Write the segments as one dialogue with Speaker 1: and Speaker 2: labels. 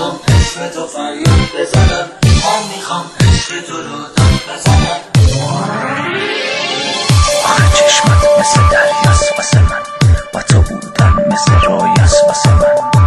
Speaker 1: میخوام اسم تو فریاد بزنم، من میخوام عشق تو رو داد بزنم.
Speaker 2: آخه چشمت مثل دریاست واسه من، با تو بودن مثل رویاست واسه من.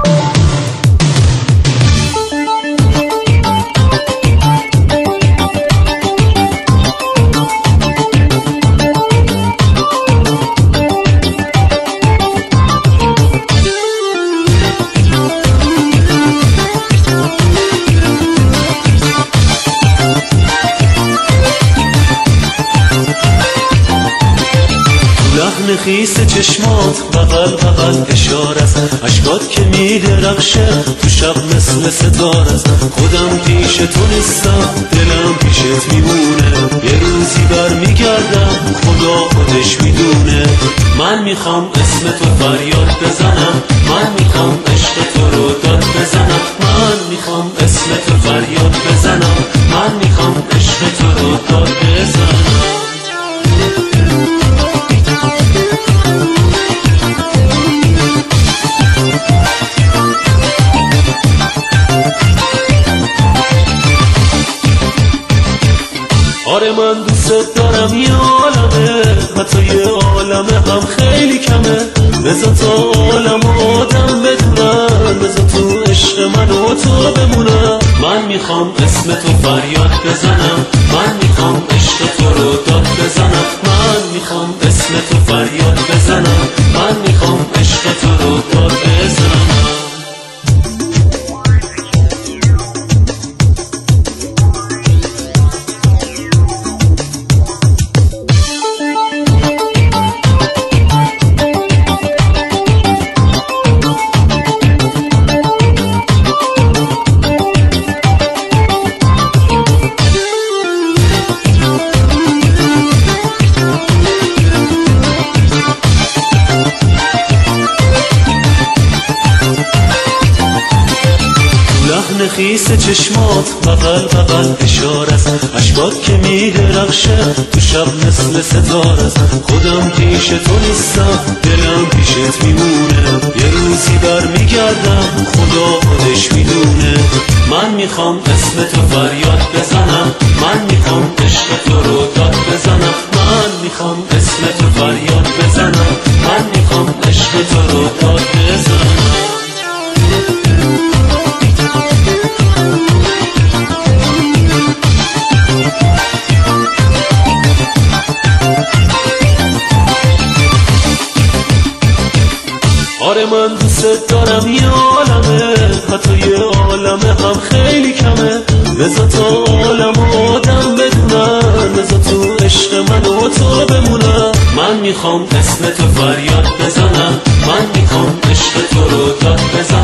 Speaker 3: لحن خیس چشمات بغل بغل اشاره است، اشکات که میدرخشه تو شب مثل ستاره است. خودم پیش تو نیستم، دلم پیشت میمونه، یه روزی برمیگردم خدا خودش میدونه. من میخوام اسم تو فریاد بزنم، من میخوام عشق تو رو داد بزنم. من میخوام اسم تو فریاد بزنم، من میخوام عشق تو رو داد بزنم. آره من دوست دارم یه عالمه، حتی یه عالمه هم خیلی کمه. بذار تا عالم و آدم بدونن، بذار تو عشق من و تو بمونم. من میخوام اسم تو فریاد بزنم، من میخوام عشق تو رو داد بزنم. من میخوام اسم تو فریاد بزنم، من میخوام عشق تو رو داد بزنم. لحن خیس چشمات بغل بغل اشاره است، اشکات که میدرخشه تو شب مثل ستاره است. خودم پیش تو نیستم، دلم پیشت میمونه، یه روزی برمیگردم خدا خودش میدونه. من میخوام اسم تو فریاد بزنم، من میخوام عشق تو رو داد بزنم. من میخوام اسم تو فریاد بزنم، من میخوام عشق تو رو داد بزنم. آره من دوست دارم یه عالمه، حتی یه عالمه هم خیلی کمه. بذار تا عالم و آدم بدونن، بذار تو عشق من و تو بمونم. من میخوام اسم تو فریاد بزنم، من میخوام عشق تو رو داد بزنم.